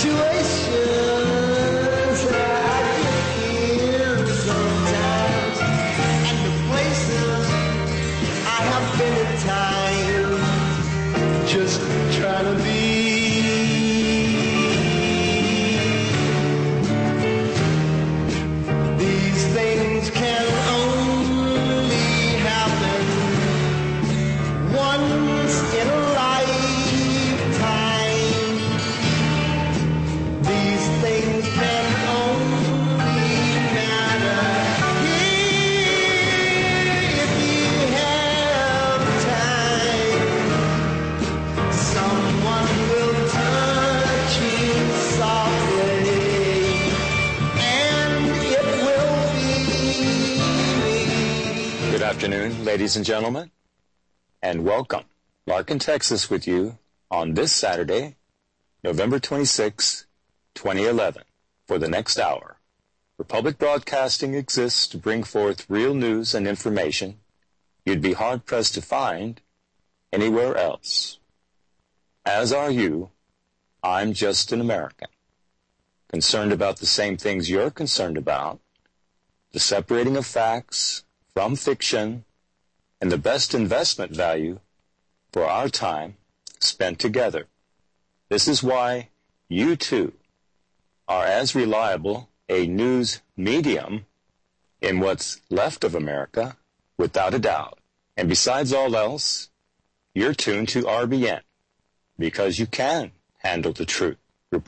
Ladies and gentlemen, and welcome. Larkin, Texas with you on this Saturday, November 26, 2011, for the next hour. Republic Broadcasting exists to bring forth real news and information you'd be hard-pressed to find anywhere else. As are you, I'm just an American, concerned about the same things you're concerned about, the separating of facts from fiction, and the best investment value for our time spent together. This is why you, too, are as reliable a news medium in what's left of America, without a doubt. And besides all else, you're tuned to RBN, because you can handle the truth.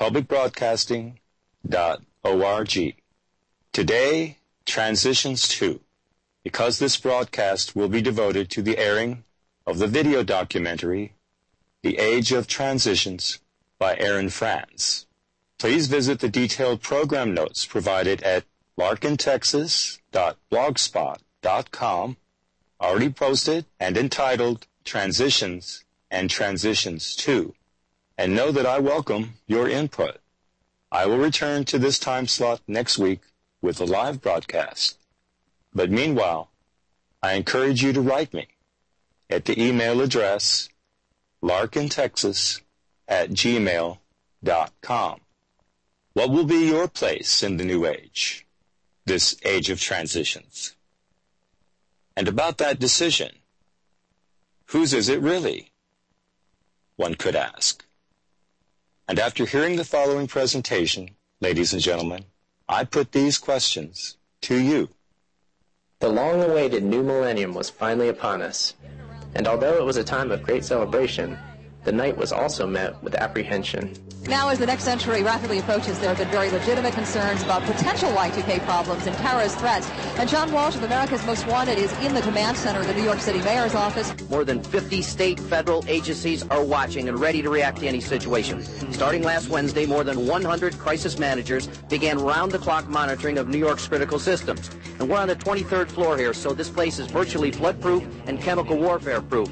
RepublicBroadcasting.org. Today, Transitions 2. Because this broadcast will be devoted to the airing of the video documentary, The Age of Transitions by Aaron Franz. Please visit the detailed program notes provided at larkintexas.blogspot.com, already posted and entitled Transitions and Transitions 2, and know that I welcome your input. I will return to this time slot next week with a live broadcast. But meanwhile, I encourage you to write me at the email address larkintexas@gmail.com. What will be your place in the new age, this age of transitions? And about that decision, whose is it really? One could ask. And after hearing the following presentation, ladies and gentlemen, I put these questions to you. The long-awaited new millennium was finally upon us, and although it was a time of great celebration, the night was also met with apprehension. Now, as the next century rapidly approaches, there have been very legitimate concerns about potential Y2K problems and terrorist threats. And John Walsh of America's Most Wanted is in the command center of the New York City Mayor's office. More than 50 state, federal agencies are watching and ready to react to any situation. Starting last Wednesday, more than 100 crisis managers began round-the-clock monitoring of New York's critical systems. And we're on the 23rd floor here, so this place is virtually flood-proof and chemical warfare-proof.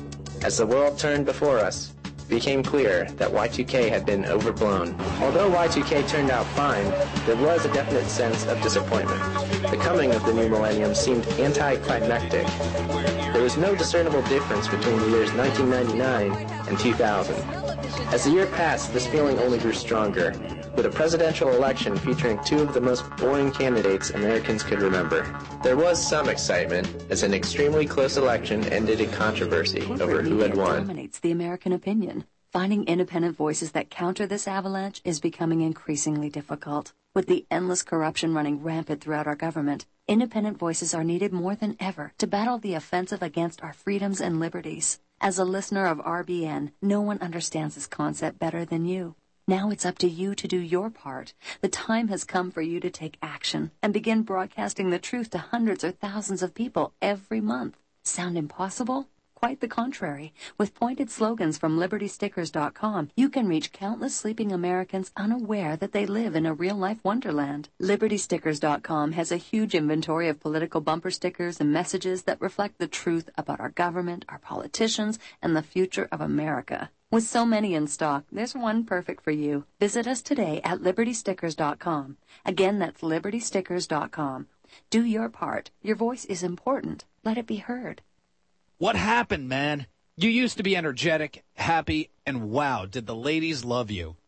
As the world turned before us, it became clear that Y2K had been overblown. Although Y2K turned out fine, there was a definite sense of disappointment. The coming of the new millennium seemed anticlimactic. There was no discernible difference between the years 1999 and 2000. As the year passed, this feeling only grew stronger, with a presidential election featuring two of the most boring candidates Americans could remember. There was some excitement, as an extremely close election ended in controversy over who had won. Dominates the American opinion. Finding independent voices that counter this avalanche is becoming increasingly difficult. With the endless corruption running rampant throughout our government, independent voices are needed more than ever to battle the offensive against our freedoms and liberties. As a listener of RBN, no one understands this concept better than you. Now it's up to you to do your part. The time has come for you to take action and begin broadcasting the truth to hundreds or thousands of people every month. Sound impossible? Quite the contrary. With pointed slogans from LibertyStickers.com, you can reach countless sleeping Americans unaware that they live in a real-life wonderland. LibertyStickers.com has a huge inventory of political bumper stickers and messages that reflect the truth about our government, our politicians, and the future of America. With so many in stock, there's one perfect for you. Visit us today at LibertyStickers.com. Again, that's LibertyStickers.com. Do your part. Your voice is important. Let it be heard. What happened, man? You used to be energetic, happy, and wow, did the ladies love you.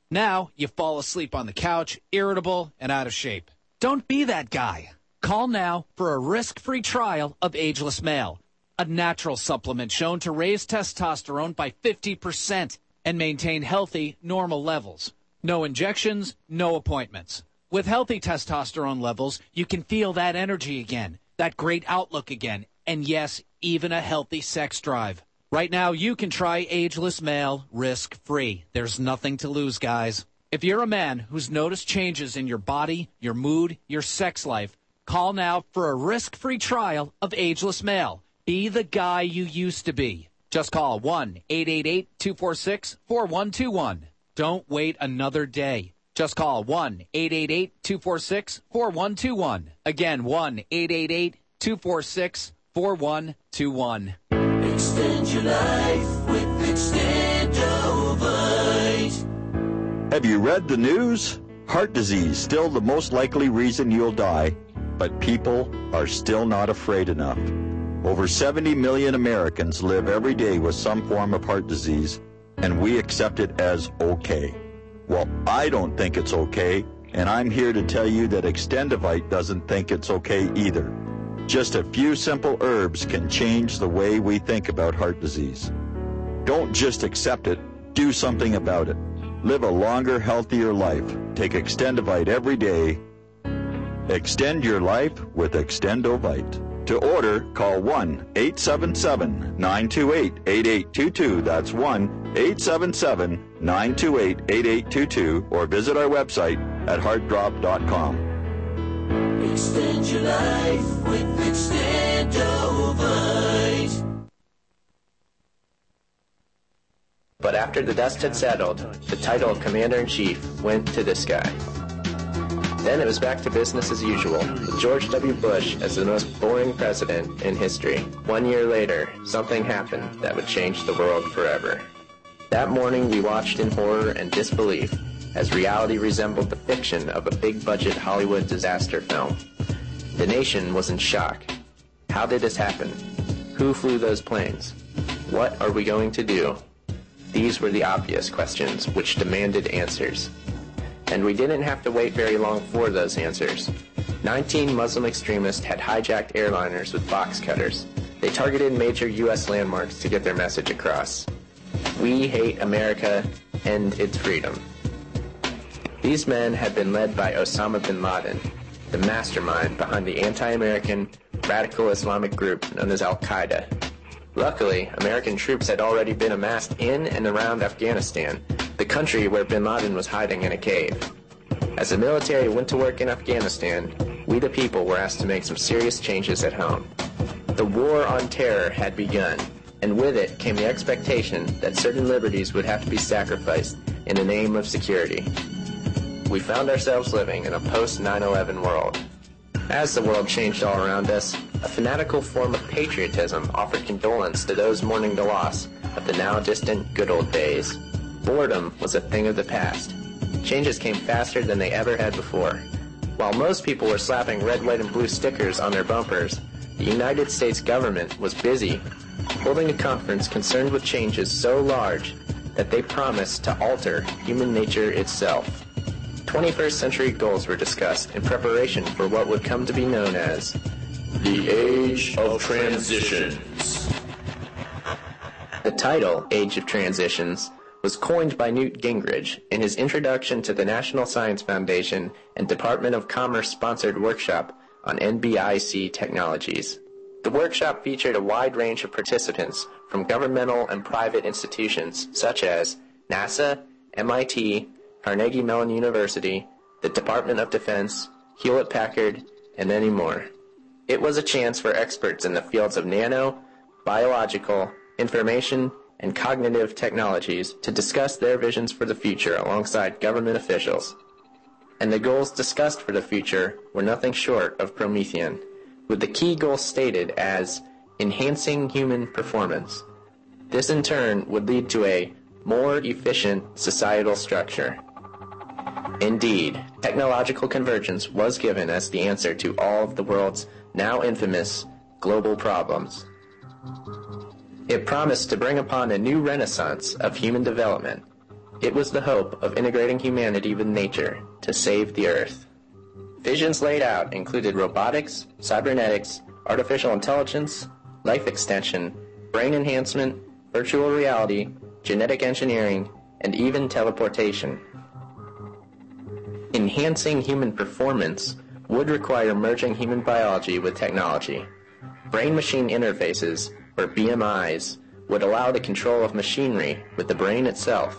Now you fall asleep on the couch, irritable and out of shape. Don't be that guy. Call now for a risk-free trial of Ageless Male, a natural supplement shown to raise testosterone by 50% and maintain healthy, normal levels. No injections, no appointments. With healthy testosterone levels, you can feel that energy again, that great outlook again, and yes, even a healthy sex drive. Right now, you can try Ageless Male risk-free. There's nothing to lose, guys. If you're a man who's noticed changes in your body, your mood, your sex life, call now for a risk-free trial of Ageless Male. Be the guy you used to be. Just call 1-888-246-4121. Don't wait another day. Just call 1-888-246-4121. Again, 1-888-246-4121. Extend your life with Extendovite. Have you read the news? Heart disease, still the most likely reason you'll die, but people are still not afraid enough. Over 70 million Americans live every day with some form of heart disease, and we accept it as okay. Well, I don't think it's okay, and I'm here to tell you that Extendovite doesn't think it's okay either. Just a few simple herbs can change the way we think about heart disease. Don't just accept it, do something about it. Live a longer, healthier life. Take Extendovite every day. Extend your life with Extendovite. To order, call 1-877-928-8822. That's 1-877-928-8822. Or visit our website at heartdrop.com. Extend your life with Extendovite. But after the dust had settled, the title of Commander-in-Chief went to this guy. Then it was back to business as usual, with George W. Bush as the most boring president in history. 1 year later, something happened that would change the world forever. That morning we watched in horror and disbelief as reality resembled the fiction of a big-budget Hollywood disaster film. The nation was in shock. How did this happen? Who flew those planes? What are we going to do? These were the obvious questions which demanded answers. And we didn't have to wait very long for those answers. 19 Muslim extremists had hijacked airliners with box cutters. They targeted major U.S. landmarks to get their message across. We hate America and its freedom. These men had been led by Osama bin Laden, the mastermind behind the anti-American radical Islamic group known as Al-Qaeda. Luckily, American troops had already been amassed in and around Afghanistan, the country where bin Laden was hiding in a cave. As the military went to work in Afghanistan, we the people were asked to make some serious changes at home. The war on terror had begun, and with it came the expectation that certain liberties would have to be sacrificed in the name of security. We found ourselves living in a post-9/11 world. As the world changed all around us, a fanatical form of patriotism offered condolence to those mourning the loss of the now distant good old days. Boredom was a thing of the past. Changes came faster than they ever had before. While most people were slapping red, white, and blue stickers on their bumpers, the United States government was busy holding a conference concerned with changes so large that they promised to alter human nature itself. 21st century goals were discussed in preparation for what would come to be known as the Age of Transitions. The title, Age of Transitions, was coined by Newt Gingrich in his introduction to the National Science Foundation and Department of Commerce-sponsored workshop on NBIC technologies. The workshop featured a wide range of participants from governmental and private institutions such as NASA, MIT, Carnegie Mellon University, the Department of Defense, Hewlett-Packard, and many more. It was a chance for experts in the fields of nano, biological, information, and cognitive technologies to discuss their visions for the future alongside government officials. And the goals discussed for the future were nothing short of Promethean, with the key goals stated as enhancing human performance. This in turn would lead to a more efficient societal structure. Indeed, technological convergence was given as the answer to all of the world's now infamous global problems. It promised to bring upon a new renaissance of human development, It was the hope of integrating humanity with nature to save the Earth. Visions laid out included robotics, cybernetics, artificial intelligence, life extension, brain enhancement, virtual reality, genetic engineering, and even teleportation. Enhancing human performance would require merging human biology with technology. Brain-machine interfaces, or BMIs, would allow the control of machinery with the brain itself.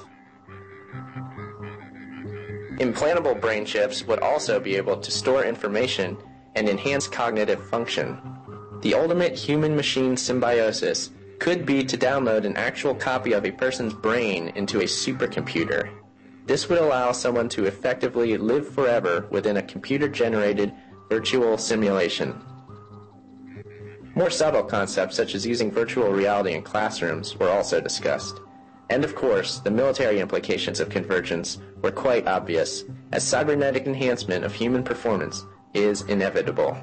Implantable brain chips would also be able to store information and enhance cognitive function. The ultimate human-machine symbiosis could be to download an actual copy of a person's brain into a supercomputer. This would allow someone to effectively live forever within a computer-generated virtual simulation. More subtle concepts such as using virtual reality in classrooms were also discussed. And of course, the military implications of convergence were quite obvious, as cybernetic enhancement of human performance is inevitable.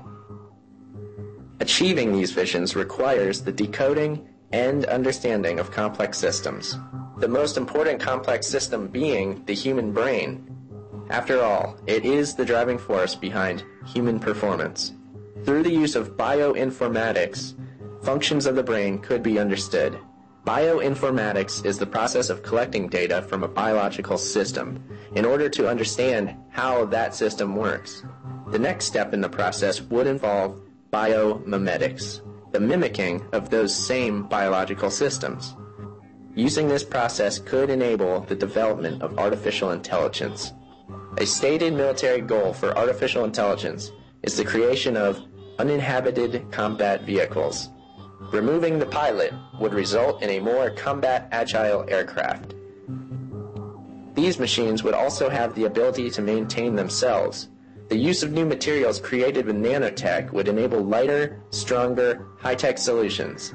Achieving these visions requires the decoding and understanding of complex systems, the most important complex system being the human brain. After all, it is the driving force behind human performance. Through the use of bioinformatics, functions of the brain could be understood. Bioinformatics is the process of collecting data from a biological system in order to understand how that system works. The next step in the process would involve biomimetics, the mimicking of those same biological systems. Using this process could enable the development of artificial intelligence. A stated military goal for artificial intelligence is the creation of uninhabited combat vehicles. Removing the pilot would result in a more combat-agile aircraft. These machines would also have the ability to maintain themselves. The use of new materials created with nanotech would enable lighter, stronger, high-tech solutions.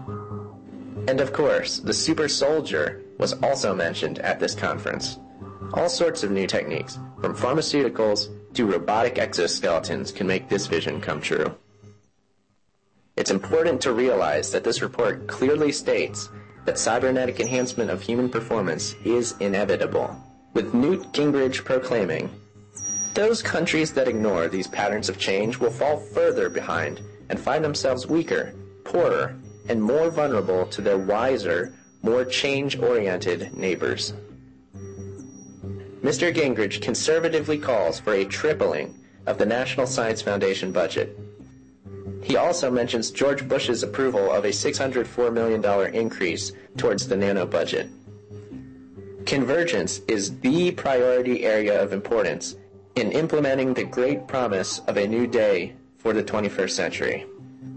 And of course, the super soldier was also mentioned at this conference. All sorts of new techniques, from pharmaceuticals to robotic exoskeletons, can make this vision come true. It's important to realize that this report clearly states that cybernetic enhancement of human performance is inevitable, with Newt Gingrich proclaiming, "Those countries that ignore these patterns of change will fall further behind and find themselves weaker, poorer, and more vulnerable to their wiser, more change-oriented neighbors." Mr. Gingrich conservatively calls for a tripling of the National Science Foundation budget. He also mentions George Bush's approval of a $604 million increase towards the nano budget. Convergence is the priority area of importance in implementing the great promise of a new day for the 21st century.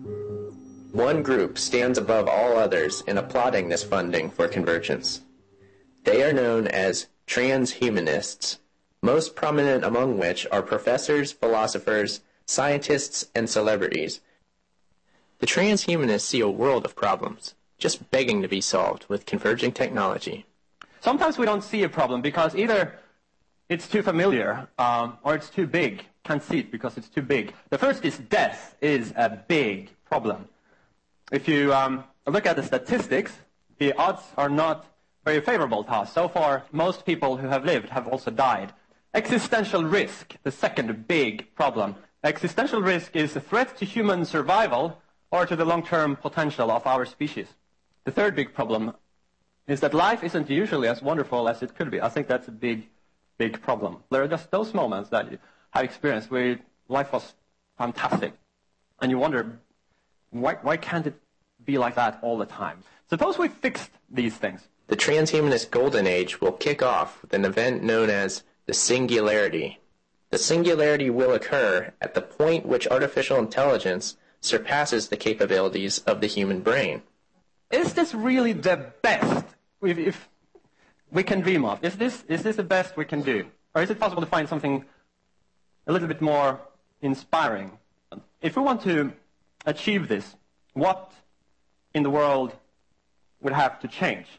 One group stands above all others in applauding this funding for convergence. They are known as transhumanists, most prominent among which are professors, philosophers, scientists, and celebrities. The transhumanists see a world of problems, just begging to be solved with converging technology. Sometimes we don't see a problem because either it's too familiar or it's too big. Can't see it because it's too big. The first is death is a big problem. If you look at the statistics, the odds are not very favorable to us. So far, most people who have lived have also died. Existential risk, the second big problem. Existential risk is a threat to human survival or to the long-term potential of our species. The third big problem is that life isn't usually as wonderful as it could be. I think that's a big, big problem. There are just those moments that you have experienced where life was fantastic, and you wonder, why can't it be like that all the time? Suppose we fixed these things. The transhumanist golden age will kick off with an event known as the singularity. The singularity will occur at the point which artificial intelligence surpasses the capabilities of the human brain. Is this really the best if we can dream of? Is this the best we can do? Or is it possible to find something a little bit more inspiring? If we want to achieve this, what in the world would have to change?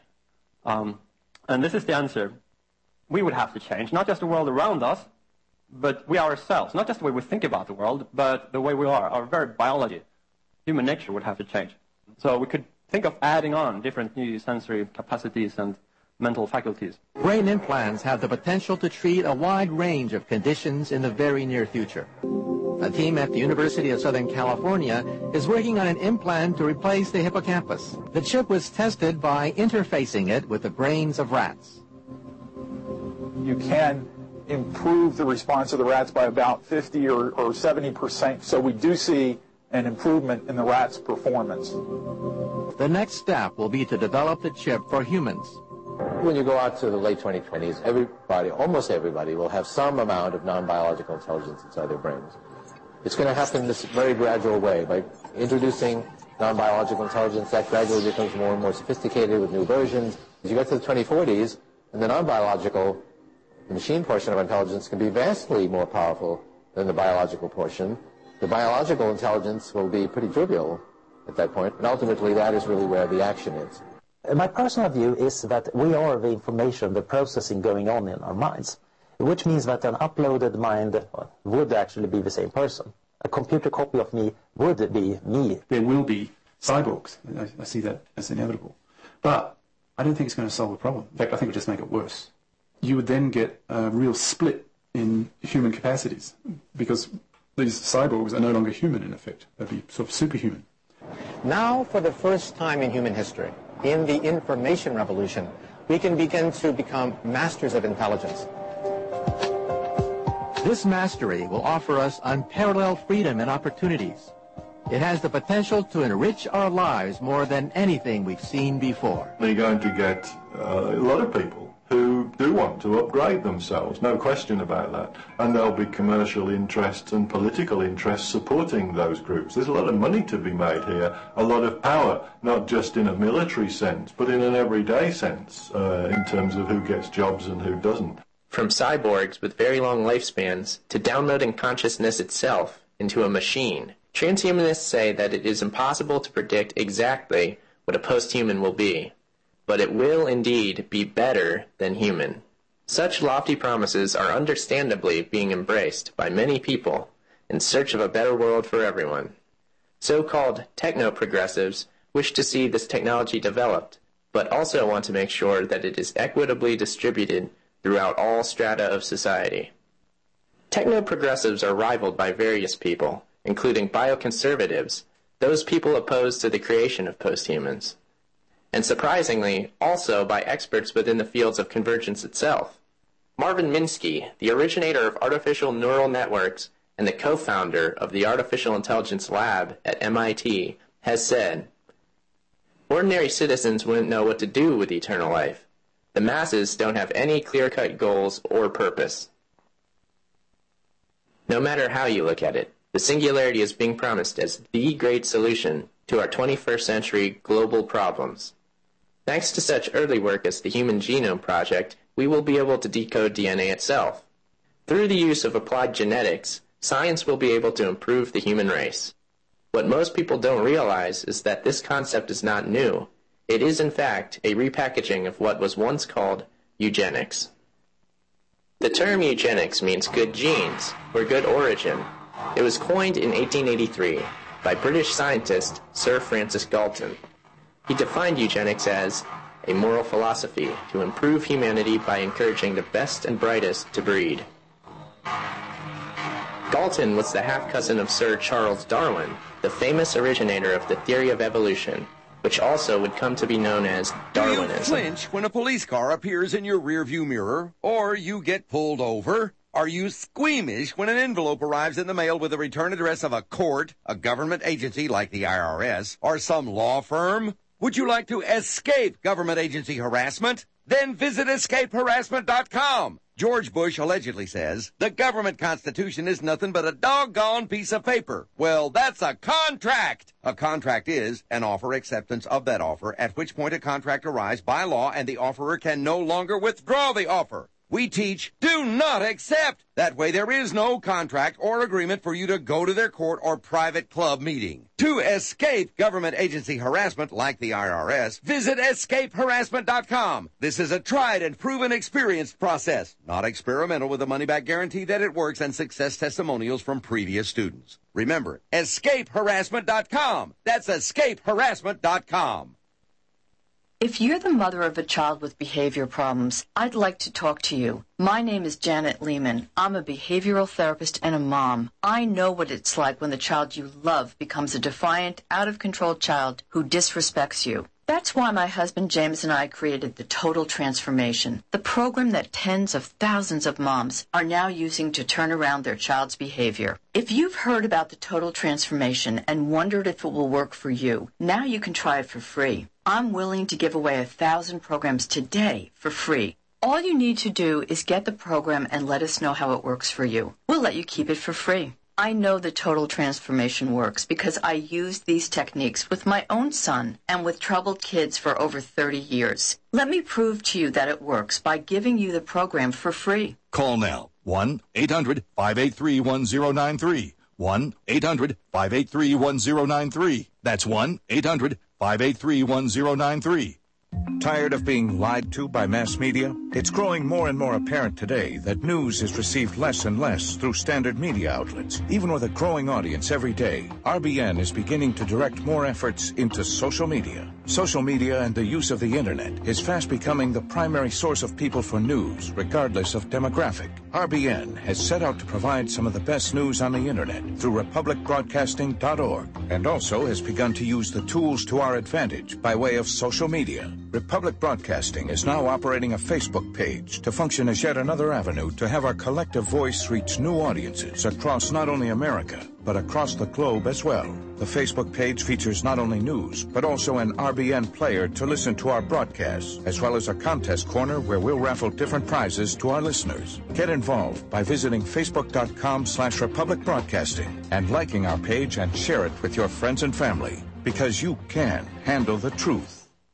And this is the answer. We would have to change, not just the world around us, but we ourselves, not just the way we think about the world, but the way we are, our very biology. Human nature would have to change. So we could think of adding on different new sensory capacities and mental faculties. Brain implants have the potential to treat a wide range of conditions in the very near future. A team at the University of Southern California is working on an implant to replace the hippocampus. The chip was tested by interfacing it with the brains of rats. You can improve the response of the rats by about 50 or 70%. So we do see an improvement in the rats' performance. The next step will be to develop the chip for humans. When you go out to the late 2020s, everybody, almost everybody, will have some amount of non-biological intelligence inside their brains. It's going to happen in this very gradual way. By introducing non-biological intelligence, that gradually becomes more and more sophisticated with new versions. As you get to the 2040s, and the non-biological, the machine portion of intelligence can be vastly more powerful than the biological portion. The biological intelligence will be pretty trivial at that point, and ultimately that is really where the action is. My personal view is that we are the information, the processing going on in our minds, which means that an uploaded mind would actually be the same person. A computer copy of me would be me. There will be cyborgs. I see that as inevitable. But I don't think it's going to solve the problem. In fact, I think it would just make it worse. You would then get a real split in human capacities because these cyborgs are no longer human, in effect. They'll be sort of superhuman. Now, for the first time in human history, in the information revolution, we can begin to become masters of intelligence. This mastery will offer us unparalleled freedom and opportunities. It has the potential to enrich our lives more than anything we've seen before. You're going to get a lot of people who do want to upgrade themselves, no question about that. And there'll be commercial interests and political interests supporting those groups. There's a lot of money to be made here, a lot of power, not just in a military sense, but in an everyday sense, in terms of who gets jobs and who doesn't. From cyborgs with very long lifespans to downloading consciousness itself into a machine, transhumanists say that it is impossible to predict exactly what a post-human will be, but it will indeed be better than human. Such lofty promises are understandably being embraced by many people in search of a better world for everyone. So-called techno-progressives wish to see this technology developed, but also want to make sure that it is equitably distributed throughout all strata of society. Techno-progressives are rivaled by various people, including bioconservatives, those people opposed to the creation of posthumans, and surprisingly, also by experts within the fields of convergence itself. Marvin Minsky, the originator of artificial neural networks and the co-founder of the Artificial Intelligence Lab at MIT, has said, "Ordinary citizens wouldn't know what to do with eternal life. The masses don't have any clear-cut goals or purpose." No matter how you look at it, the singularity is being promised as the great solution to our 21st century global problems. Thanks to such early work as the Human Genome Project, we will be able to decode DNA itself. Through the use of applied genetics, science will be able to improve the human race. What most people don't realize is that this concept is not new. It is, in fact, a repackaging of what was once called eugenics. The term eugenics means good genes, or good origin. It was coined in 1883 by British scientist Sir Francis Galton. He defined eugenics as a moral philosophy to improve humanity by encouraging the best and brightest to breed. Galton was the half-cousin of Sir Charles Darwin, the famous originator of the theory of evolution, which also would come to be known as Darwinism. Do you flinch when a police car appears in your rearview mirror, or you get pulled over? Are you squeamish when an envelope arrives in the mail with the return address of a court, a government agency like the IRS, or some law firm? Would you like to escape government agency harassment? Then visit escapeharassment.com. George Bush allegedly says, the government constitution is nothing but a doggone piece of paper. Well, that's a contract. A contract is an offer acceptance of that offer, at which point a contract arrives by law and the offerer can no longer withdraw the offer. We teach, do not accept. That way there is no contract or agreement for you to go to their court or private club meeting. To escape government agency harassment like the IRS, visit escapeharassment.com. This is a tried and proven experienced process, not experimental, with a money-back guarantee that it works and success testimonials from previous students. Remember, escapeharassment.com. That's escapeharassment.com. If you're the mother of a child with behavior problems, I'd like to talk to you. My name is Janet Lehman. I'm a behavioral therapist and a mom. I know what it's like when the child you love becomes a defiant, out-of-control child who disrespects you. That's why my husband James and I created the Total Transformation, the program that tens of thousands of moms are now using to turn around their child's behavior. If you've heard about the Total Transformation and wondered if it will work for you, now you can try it for free. I'm willing to give away 1,000 programs today for free. All you need to do is get the program and let us know how it works for you. We'll let you keep it for free. I know the Total Transformation works because I used these techniques with my own son and with troubled kids for over 30 years. Let me prove to you that it works by giving you the program for free. Call now. 1-800-583-1093. 1-800-583-1093. That's 1-800-583-1093. Tired of being lied to by mass media? It's growing more and more apparent today that news is received less and less through standard media outlets. Even with a growing audience every day, RBN is beginning to direct more efforts into social media. Social media and the use of the internet is fast becoming the primary source of people for news, regardless of demographic. RBN has set out to provide some of the best news on the internet through republicbroadcasting.org, and also has begun to use the tools to our advantage by way of social media. Republic Broadcasting is now operating a Facebook page to function as yet another avenue to have our collective voice reach new audiences across not only America, but across the globe as well. The Facebook page features not only news, but also an RBN player to listen to our broadcasts, as well as a contest corner where we'll raffle different prizes to our listeners. Get involved by visiting facebook.com/Republic Broadcasting and liking our page and share it with your friends and family, because you can handle the truth.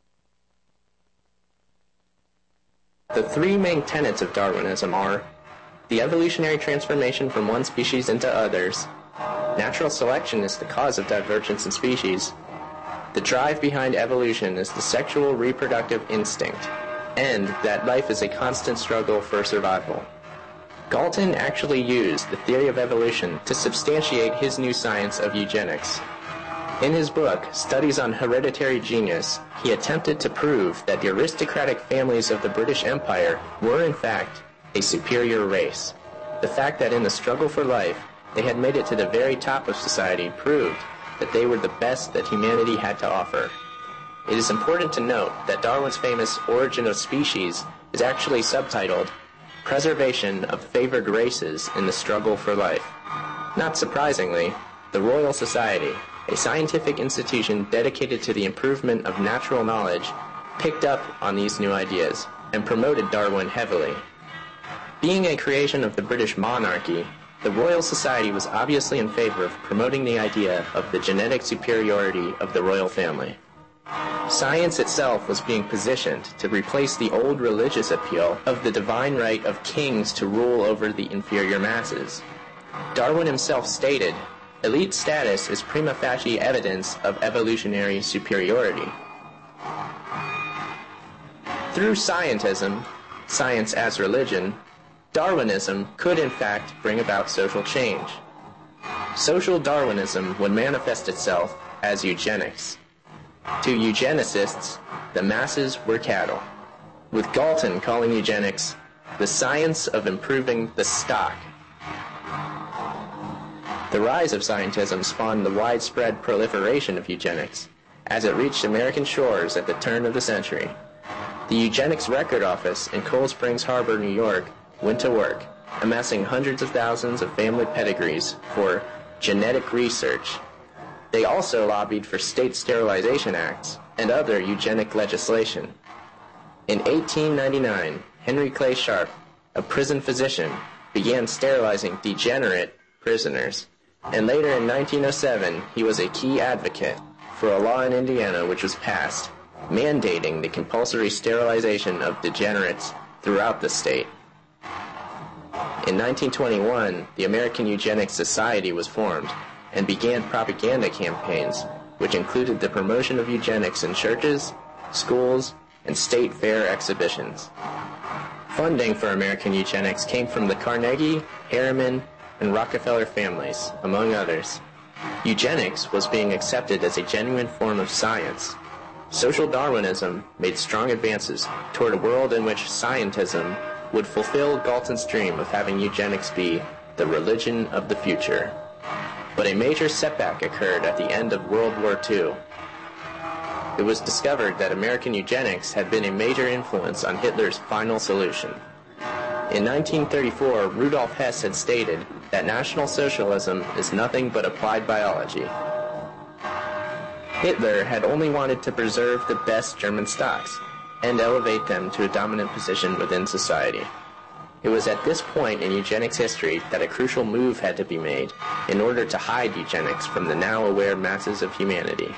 The three main tenets of Darwinism are the evolutionary transformation from one species into others, natural selection is the cause of divergence in species, the drive behind evolution is the sexual reproductive instinct, and that life is a constant struggle for survival. Galton actually used the theory of evolution to substantiate his new science of eugenics. In his book, Studies on Hereditary Genius, he attempted to prove that the aristocratic families of the British Empire were, in fact, a superior race. The fact that in the struggle for life, they had made it to the very top of society proved that they were the best that humanity had to offer. It is important to note that Darwin's famous Origin of Species is actually subtitled Preservation of Favored Races in the Struggle for Life. Not surprisingly, the Royal Society, a scientific institution dedicated to the improvement of natural knowledge, picked up on these new ideas and promoted Darwin heavily. Being a creation of the British monarchy, the Royal Society was obviously in favor of promoting the idea of the genetic superiority of the royal family. Science itself was being positioned to replace the old religious appeal of the divine right of kings to rule over the inferior masses. Darwin himself stated, elite status is prima facie evidence of evolutionary superiority. Through scientism, science as religion, Darwinism could in fact bring about social change. Social Darwinism would manifest itself as eugenics. To eugenicists, the masses were cattle, with Galton calling eugenics the science of improving the stock. The rise of scientism spawned the widespread proliferation of eugenics, as it reached American shores at the turn of the century. The Eugenics Record Office in Cold Springs Harbor, New York, went to work, amassing hundreds of thousands of family pedigrees for genetic research. They also lobbied for state sterilization acts and other eugenic legislation. In 1899, Henry Clay Sharp, a prison physician, began sterilizing degenerate prisoners. And later in 1907, he was a key advocate for a law in Indiana which was passed, mandating the compulsory sterilization of degenerates throughout the state. In 1921, the American Eugenics Society was formed and began propaganda campaigns, which included the promotion of eugenics in churches, schools, and state fair exhibitions. Funding for American eugenics came from the Carnegie, Harriman, and Rockefeller families, among others. Eugenics was being accepted as a genuine form of science. Social Darwinism made strong advances toward a world in which scientism would fulfill Galton's dream of having eugenics be the religion of the future. But a major setback occurred at the end of World War II. It was discovered that American eugenics had been a major influence on Hitler's final solution. In 1934, Rudolf Hess had stated that National Socialism is nothing but applied biology. Hitler had only wanted to preserve the best German stocks and elevate them to a dominant position within society. It was at this point in eugenics history that a crucial move had to be made in order to hide eugenics from the now aware masses of humanity.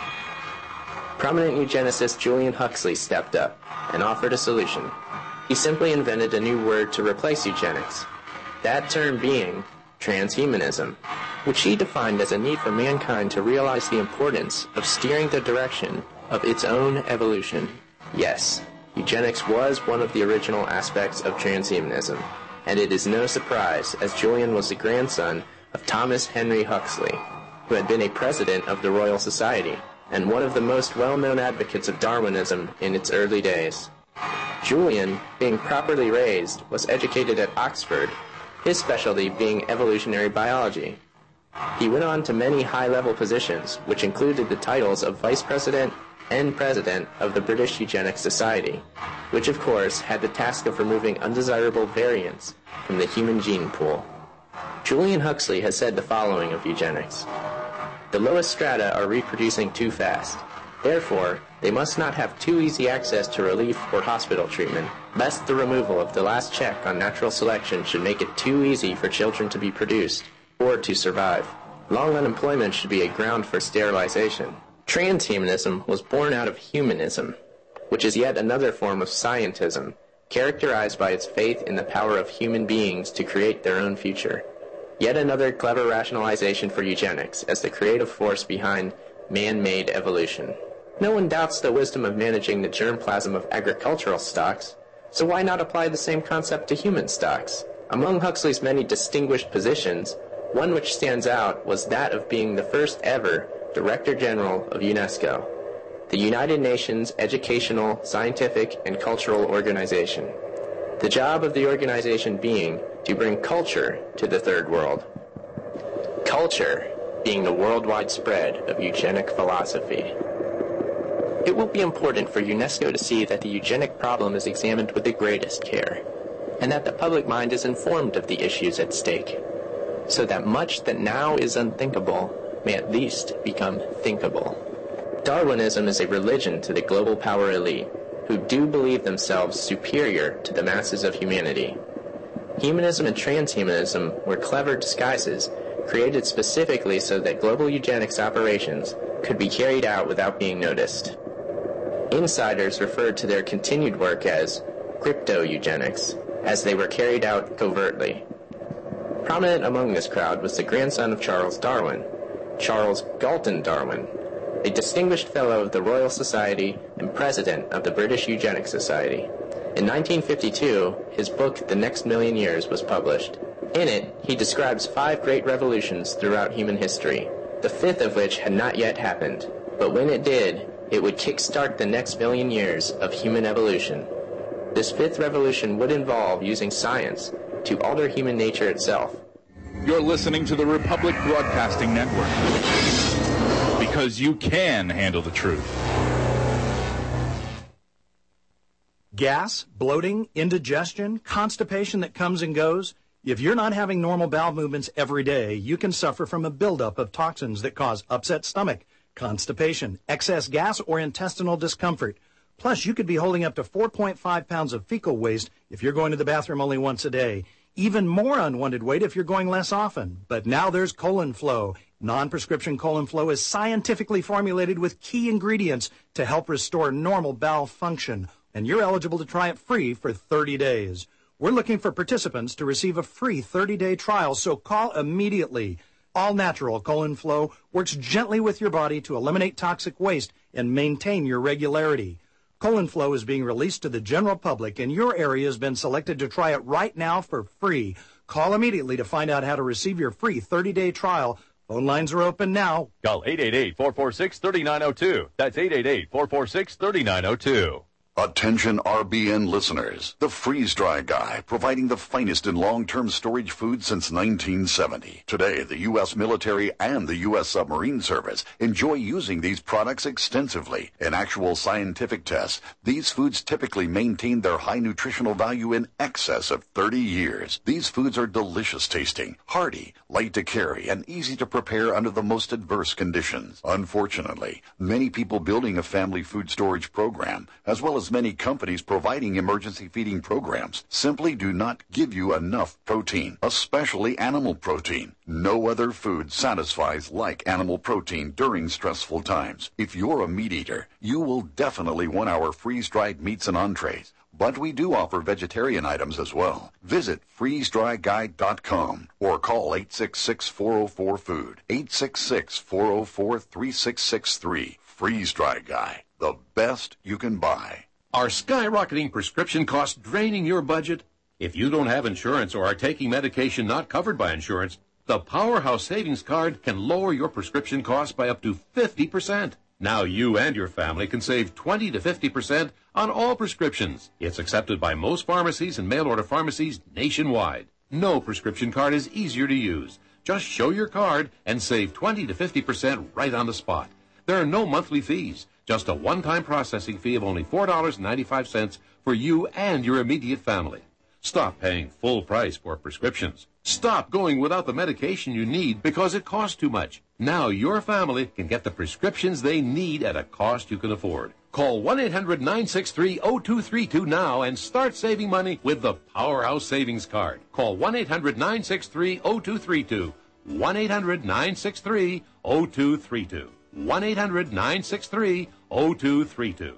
Prominent eugenicist Julian Huxley stepped up and offered a solution. He simply invented a new word to replace eugenics, that term being transhumanism, which he defined as a need for mankind to realize the importance of steering the direction of its own evolution. Yes, eugenics was one of the original aspects of transhumanism, and it is no surprise, as Julian was the grandson of Thomas Henry Huxley, who had been a president of the Royal Society and one of the most well-known advocates of Darwinism in its early days. Julian, being properly raised, was educated at Oxford, his specialty being evolutionary biology. He went on to many high-level positions, which included the titles of Vice President and President of the British Eugenics Society, which of course had the task of removing undesirable variants from the human gene pool. Julian Huxley has said the following of eugenics: "The lowest strata are reproducing too fast. Therefore, they must not have too easy access to relief or hospital treatment, lest the removal of the last check on natural selection should make it too easy for children to be produced or to survive. Long unemployment should be a ground for sterilization." Transhumanism was born out of humanism, which is yet another form of scientism, characterized by its faith in the power of human beings to create their own future. Yet another clever rationalization for eugenics as the creative force behind man-made evolution. No one doubts the wisdom of managing the germplasm of agricultural stocks, so why not apply the same concept to human stocks? Among Huxley's many distinguished positions, one which stands out was that of being the first ever Director General of UNESCO, the United Nations Educational, Scientific, and Cultural Organization. The job of the organization being to bring culture to the Third World. Culture being the worldwide spread of eugenic philosophy. It will be important for UNESCO to see that the eugenic problem is examined with the greatest care, and that the public mind is informed of the issues at stake, so that much that now is unthinkable may at least become thinkable. Darwinism is a religion to the global power elite, who do believe themselves superior to the masses of humanity. Humanism and transhumanism were clever disguises created specifically so that global eugenics operations could be carried out without being noticed. Insiders referred to their continued work as crypto-eugenics, as they were carried out covertly. Prominent among this crowd was the grandson of Charles Darwin, Charles Galton Darwin, a distinguished fellow of the Royal Society and president of the British Eugenics Society. In 1952, his book The Next Million Years was published. In it, he describes 5 great revolutions throughout human history, the 5th of which had not yet happened. But when it did, it would kickstart the next million years of human evolution. This 5th revolution would involve using science to alter human nature itself. You're listening to the Republic Broadcasting Network, because you can handle the truth. Gas, bloating, indigestion, constipation that comes and goes. If you're not having normal bowel movements every day, you can suffer from a buildup of toxins that cause upset stomach, constipation, excess gas, or intestinal discomfort. Plus, you could be holding up to 4.5 pounds of fecal waste if you're going to the bathroom only once a day. Even more unwanted weight if you're going less often. But now there's Colon Flow. Non-prescription Colon Flow is scientifically formulated with key ingredients to help restore normal bowel function. And you're eligible to try it free for 30 days. We're looking for participants to receive a free 30-day trial, so call immediately. All-natural Colon Flow works gently with your body to eliminate toxic waste and maintain your regularity. Colon Flow is being released to the general public, and your area has been selected to try it right now for free. Call immediately to find out how to receive your free 30-day trial. Phone lines are open now. Call 888-446-3902. That's 888-446-3902. Attention RBN listeners. The Freeze-Dry Guy, providing the finest in long-term storage food since 1970. Today, the U.S. military and the U.S. submarine service enjoy using these products extensively. In actual scientific tests, these foods typically maintain their high nutritional value in excess of 30 years. These foods are delicious tasting, hearty, light to carry, and easy to prepare under the most adverse conditions. Unfortunately, many people building a family food storage program, as well as many companies providing emergency feeding programs, simply do not give you enough protein, especially animal protein. No other food satisfies like animal protein during stressful times. If you're a meat eater, you will definitely want our freeze-dried meats and entrees. But we do offer vegetarian items as well. Visit freezedryguide.com or call 866-404-FOOD, 866-404-3663. Freeze-Dry Guy, the best you can buy. Are skyrocketing prescription costs draining your budget? If you don't have insurance or are taking medication not covered by insurance, the Powerhouse Savings Card can lower your prescription costs by up to 50%. Now you and your family can save 20 to 50% on all prescriptions. It's accepted by most pharmacies and mail-order pharmacies nationwide. No prescription card is easier to use. Just show your card and save 20 to 50% right on the spot. There are no monthly fees. Just a one-time processing fee of only $4.95 for you and your immediate family. Stop paying full price for prescriptions. Stop going without the medication you need because it costs too much. Now your family can get the prescriptions they need at a cost you can afford. Call 1-800-963-0232 now and start saving money with the Powerhouse Savings Card. Call 1-800-963-0232. 1-800-963-0232. 1-800-963-0232.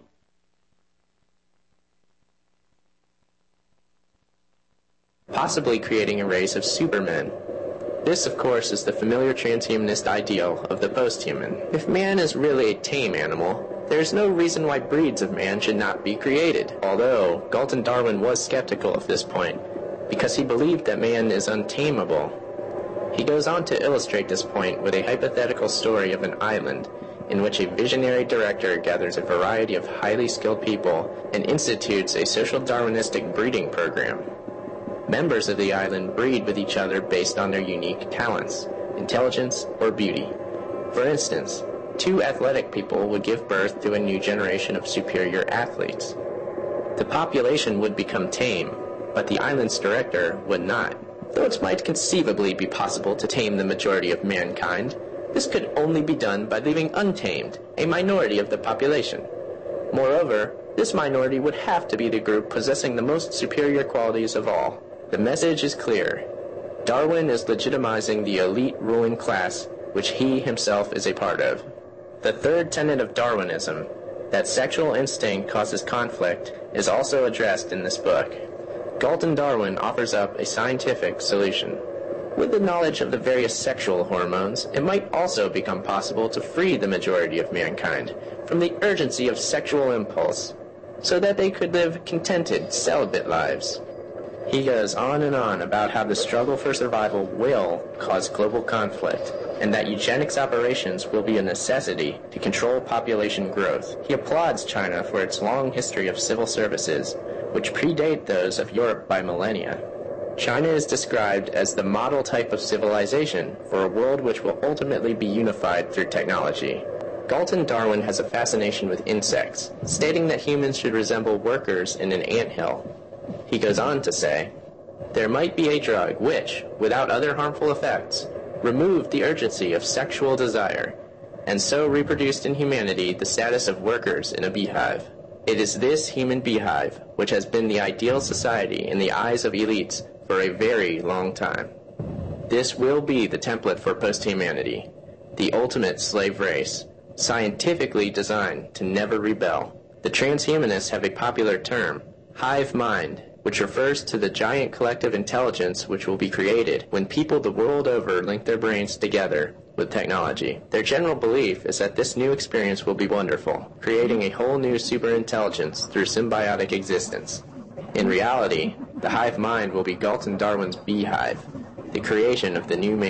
Possibly creating a race of supermen. This, of course, is the familiar transhumanist ideal of the post-human. If man is really a tame animal, there is no reason why breeds of man should not be created. Although, Galton Darwin was skeptical of this point, because he believed that man is untamable. He goes on to illustrate this point with a hypothetical story of an island in which a visionary director gathers a variety of highly skilled people and institutes a social Darwinistic breeding program. Members of the island breed with each other based on their unique talents, intelligence, or beauty. For instance, two athletic people would give birth to a new generation of superior athletes. The population would become tame, but the island's director would not. Though it might conceivably be possible to tame the majority of mankind, this could only be done by leaving untamed a minority of the population. Moreover, this minority would have to be the group possessing the most superior qualities of all. The message is clear. Darwin is legitimizing the elite ruling class, which he himself is a part of. The third tenet of Darwinism, that sexual instinct causes conflict, is also addressed in this book. Galton Darwin offers up a scientific solution. With the knowledge of the various sexual hormones, it might also become possible to free the majority of mankind from the urgency of sexual impulse, so that they could live contented, celibate lives. He goes on and on about how the struggle for survival will cause global conflict, and that eugenics operations will be a necessity to control population growth. He applauds China for its long history of civil services, which predate those of Europe by millennia. China is described as the model type of civilization for a world which will ultimately be unified through technology. Galton Darwin has a fascination with insects, stating that humans should resemble workers in an anthill. He goes on to say, there might be a drug which, without other harmful effects, removed the urgency of sexual desire, and so reproduced in humanity the status of workers in a beehive. It is this human beehive which has been the ideal society in the eyes of elites for a very long time. This will be the template for post-humanity, the ultimate slave race, scientifically designed to never rebel. The transhumanists have a popular term, hive mind, which refers to the giant collective intelligence which will be created when people the world over link their brains together with technology. Their general belief is that this new experience will be wonderful, creating a whole new superintelligence through symbiotic existence. In reality, the hive mind will be Galton Darwin's beehive, the creation of the new man,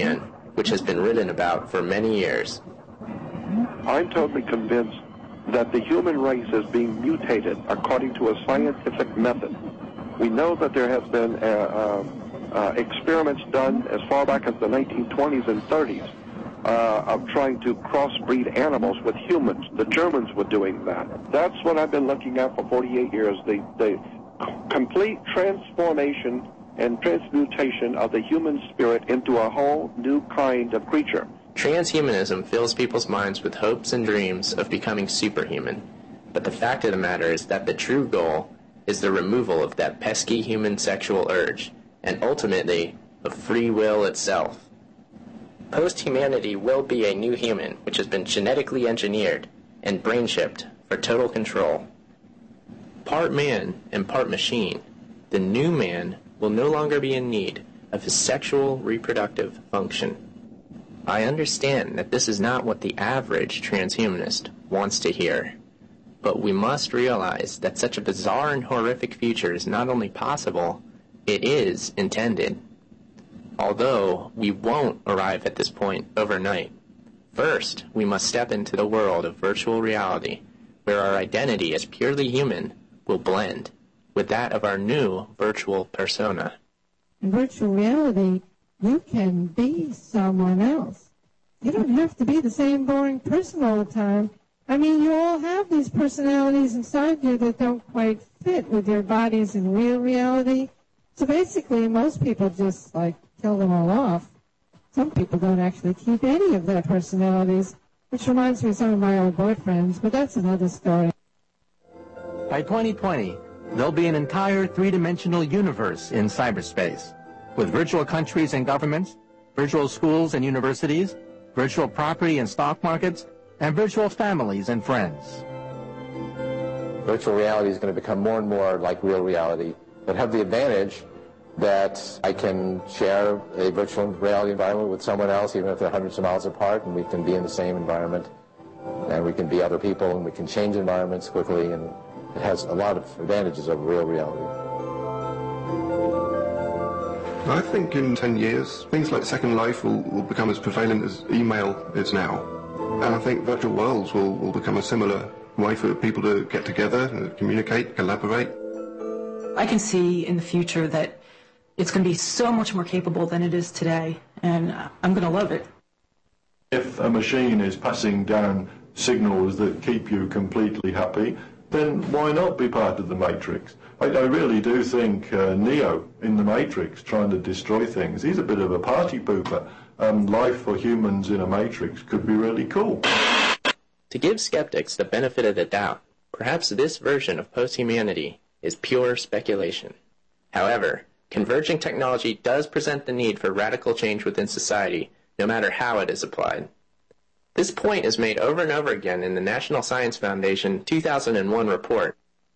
which has been written about for many years. I'm totally convinced that the human race is being mutated according to a scientific method. We know that there has been experiments done as far back as the 1920s and 30s of trying to crossbreed animals with humans. The Germans were doing that. That's what I've been looking at for 48 years, the complete transformation and transmutation of the human spirit into a whole new kind of creature. Transhumanism fills people's minds with hopes and dreams of becoming superhuman. But the fact of the matter is that the true goal is the removal of that pesky human sexual urge, and ultimately, of free will itself. Post-humanity will be a new human which has been genetically engineered and brain-chipped for total control. Part man and part machine, the new man will no longer be in need of his sexual reproductive function. I understand that this is not what the average transhumanist wants to hear, but we must realize that such a bizarre and horrific future is not only possible, it is intended. Although we won't arrive at this point overnight. First, we must step into the world of virtual reality, where our identity as purely human will blend with that of our new virtual persona. In virtual reality, you can be someone else. You don't have to be the same boring person all the time. I mean, you all have these personalities inside you that don't quite fit with your bodies in real reality. So basically, most people just, kill them all off. Some people don't actually keep any of their personalities, which reminds me of some of my old boyfriends, but that's another story. By 2020, there'll be an entire three-dimensional universe in cyberspace, with virtual countries and governments, virtual schools and universities, virtual property and stock markets, and virtual families and friends. Virtual reality is going to become more and more like real reality, but have the advantage that I can share a virtual reality environment with someone else, even if they're hundreds of miles apart, and we can be in the same environment, and we can be other people, and we can change environments quickly, and it has a lot of advantages over real reality. I think in 10 years, things like Second Life will become as prevalent as email is now. And I think virtual worlds will become a similar way for people to get together, communicate, collaborate. I can see in the future that it's going to be so much more capable than it is today, and I'm going to love it. If a machine is passing down signals that keep you completely happy, then why not be part of the Matrix? I really do think Neo in the Matrix trying to destroy things, he's a bit of a party pooper. Life for humans in a Matrix could be really cool. To give skeptics the benefit of the doubt, perhaps this version of post-humanity is pure speculation. However, converging technology does present the need for radical change within society, no matter how it is applied. This point is made over and over again in the National Science Foundation 2001 report.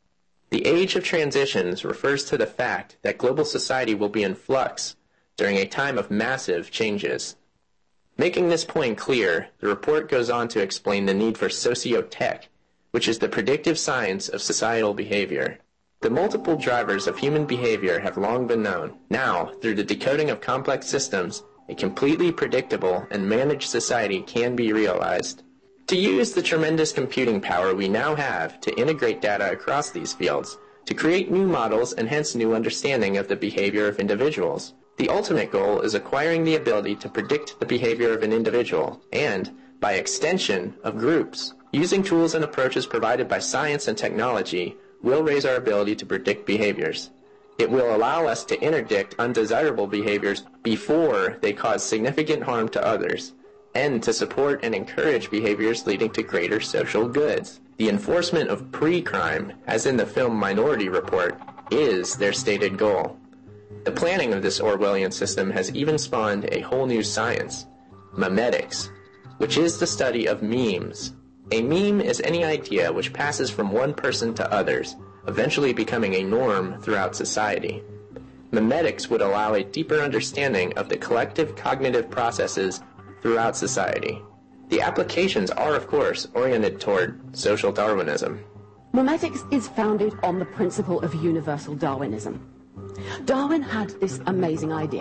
The age of transitions refers to the fact that global society will be in flux during a time of massive changes. Making this point clear, the report goes on to explain the need for sociotech, which is the predictive science of societal behavior. The multiple drivers of human behavior have long been known. Now, through the decoding of complex systems, a completely predictable and managed society can be realized. To use the tremendous computing power we now have to integrate data across these fields, to create new models and hence new understanding of the behavior of individuals. The ultimate goal is acquiring the ability to predict the behavior of an individual and, by extension, of groups. Using tools and approaches provided by science and technology will raise our ability to predict behaviors. It will allow us to interdict undesirable behaviors before they cause significant harm to others, and to support and encourage behaviors leading to greater social goods. The enforcement of pre-crime, as in the film Minority Report, is their stated goal. The planning of this Orwellian system has even spawned a whole new science, memetics, which is the study of memes. A meme is any idea which passes from one person to others, eventually becoming a norm throughout society. Memetics would allow a deeper understanding of the collective cognitive processes throughout society. The applications are, of course, oriented toward social Darwinism. Memetics is founded on the principle of universal Darwinism. Darwin had this amazing idea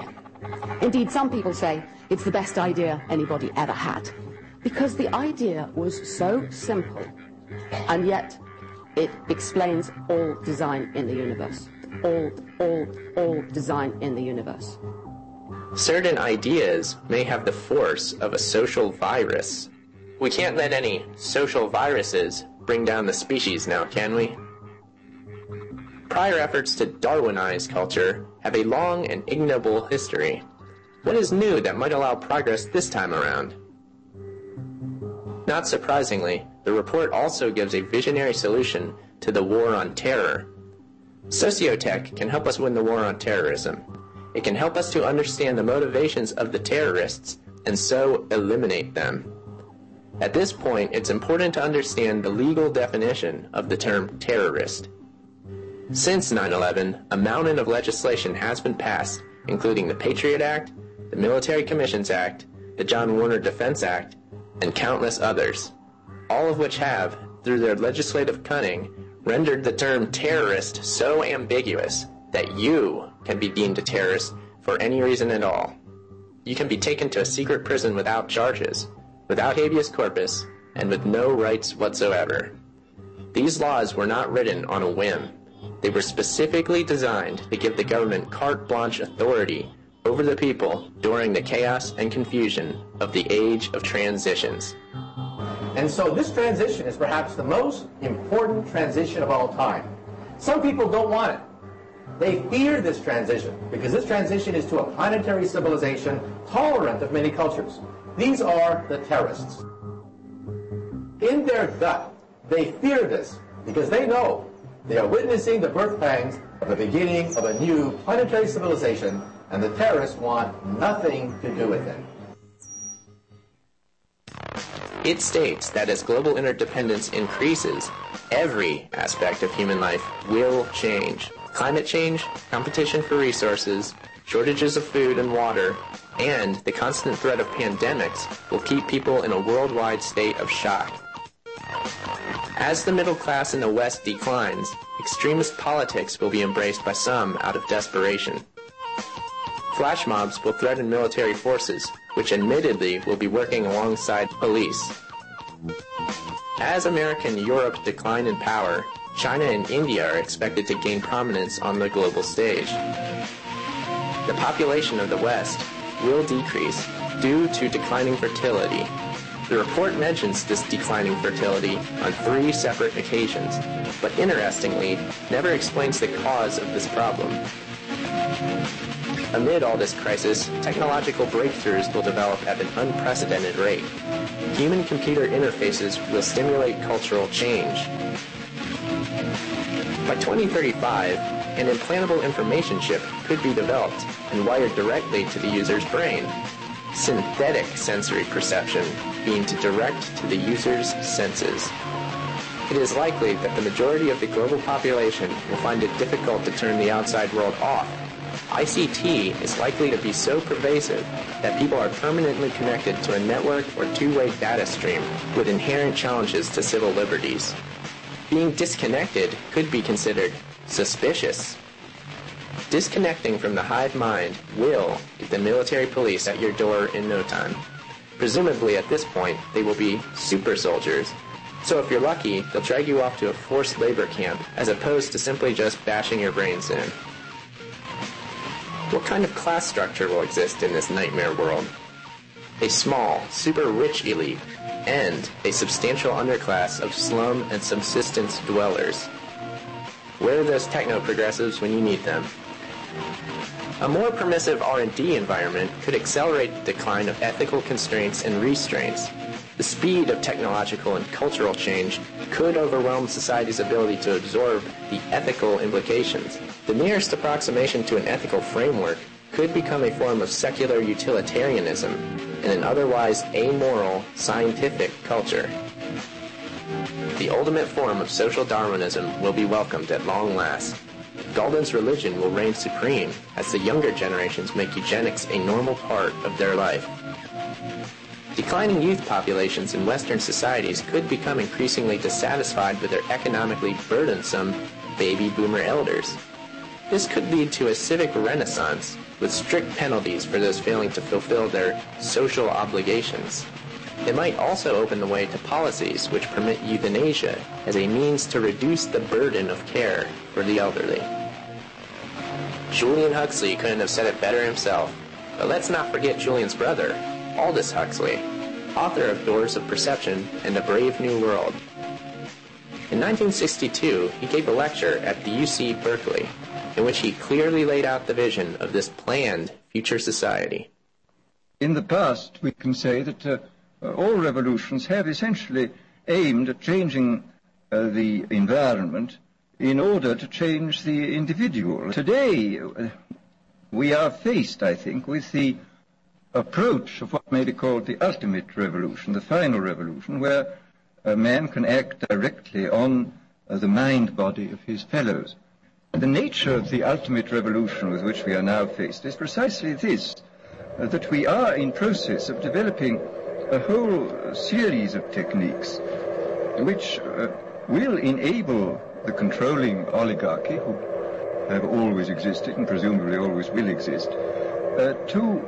Indeed, some people say it's the best idea anybody ever had, because the idea was so simple, and yet it explains all design in the universe. All design in the universe. Certain ideas may have the force of a social virus. We can't let any social viruses bring down the species now, can we? Prior efforts to Darwinize culture have a long and ignoble history. What is new that might allow progress this time around? Not surprisingly, the report also gives a visionary solution to the war on terror. Sociotech can help us win the war on terrorism. It can help us to understand the motivations of the terrorists and so eliminate them. At this point, it's important to understand the legal definition of the term terrorist. Since 9/11, a mountain of legislation has been passed, including the Patriot Act, the Military Commissions Act, the John Warner Defense Act, and countless others, all of which have, through their legislative cunning, rendered the term terrorist so ambiguous that you can be deemed a terrorist for any reason at all. You can be taken to a secret prison without charges, without habeas corpus, and with no rights whatsoever. These laws were not written on a whim. They were specifically designed to give the government carte blanche authority over the people during the chaos and confusion of the age of transitions. And so this transition is perhaps the most important transition of all time. Some people don't want it. They fear this transition because this transition is to a planetary civilization tolerant of many cultures. These are the terrorists. In their gut, they fear this because they know they are witnessing the birth pangs of the beginning of a new planetary civilization, and the terrorists want nothing to do with it. It states that as global interdependence increases, every aspect of human life will change. Climate change, competition for resources, shortages of food and water, and the constant threat of pandemics will keep people in a worldwide state of shock. As the middle class in the West declines, extremist politics will be embraced by some out of desperation. Flash mobs will threaten military forces, which admittedly will be working alongside police. As America and Europe decline in power, China and India are expected to gain prominence on the global stage. The population of the West will decrease due to declining fertility. The report mentions this declining fertility on 3 separate occasions, but interestingly, never explains the cause of this problem. Amid all this crisis, technological breakthroughs will develop at an unprecedented rate. Human-computer interfaces will stimulate cultural change. By 2035, an implantable information chip could be developed and wired directly to the user's brain. Synthetic sensory perception being direct to the user's senses. It is likely that the majority of the global population will find it difficult to turn the outside world off. ICT is likely to be so pervasive that people are permanently connected to a network or two-way data stream with inherent challenges to civil liberties. Being disconnected could be considered suspicious. Disconnecting from the hive mind will get the military police at your door in no time. Presumably at this point, they will be super soldiers. So if you're lucky, they'll drag you off to a forced labor camp as opposed to simply just bashing your brains in. What kind of class structure will exist in this nightmare world? A small, super rich elite, and a substantial underclass of slum and subsistence dwellers. Where are those techno-progressives when you need them? A more permissive R&D environment could accelerate the decline of ethical constraints and restraints. The speed of technological and cultural change could overwhelm society's ability to absorb the ethical implications. The nearest approximation to an ethical framework could become a form of secular utilitarianism in an otherwise amoral scientific culture. The ultimate form of social Darwinism will be welcomed at long last. Galden's religion will reign supreme as the younger generations make eugenics a normal part of their life. Declining youth populations in Western societies could become increasingly dissatisfied with their economically burdensome baby boomer elders. This could lead to a civic renaissance with strict penalties for those failing to fulfill their social obligations. It might also open the way to policies which permit euthanasia as a means to reduce the burden of care for the elderly. Julian Huxley couldn't have said it better himself, but let's not forget Julian's brother, Aldous Huxley, author of Doors of Perception and A Brave New World. In 1962, he gave a lecture at the UC Berkeley, in which he clearly laid out the vision of this planned future society. In the past, we can say that all revolutions have essentially aimed at changing the environment in order to change the individual. Today, we are faced, I think, with the approach of what may be called the ultimate revolution, the final revolution, where a man can act directly on the mind-body of his fellows. The nature of the ultimate revolution with which we are now faced is precisely this, that we are in process of developing a whole series of techniques which will enable the controlling oligarchy, who have always existed and presumably always will exist, to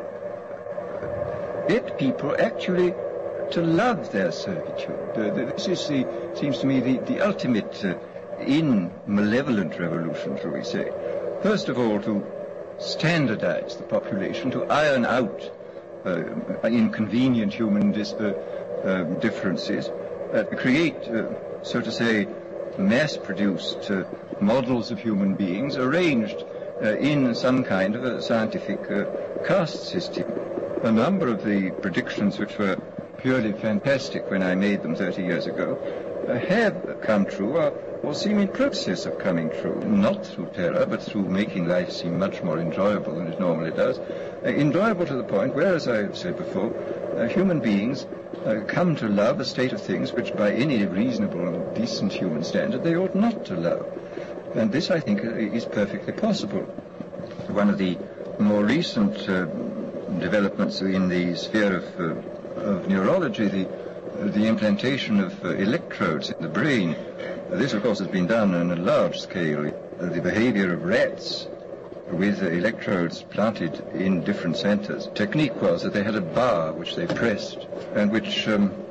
get people actually to love their servitude. This is seems to me the ultimate in malevolent revolution, shall we say. First of all, to standardize the population, to iron out inconvenient human differences, create, so to say, mass-produced models of human beings arranged in some kind of a scientific caste system. A number of the predictions which were purely fantastic when I made them 30 years ago have come true or seem in process of coming true, not through terror, but through making life seem much more enjoyable than it normally does. Enjoyable to the point where, as I said before, human beings come to love a state of things which by any reasonable and decent human standard they ought not to love. And this, I think, is perfectly possible. One of the more recent developments in the sphere of neurology, the implantation of electrodes in the brain. This, of course, has been done on a large scale. The behavior of rats with electrodes planted in different centers. The technique was that they had a bar which they pressed and which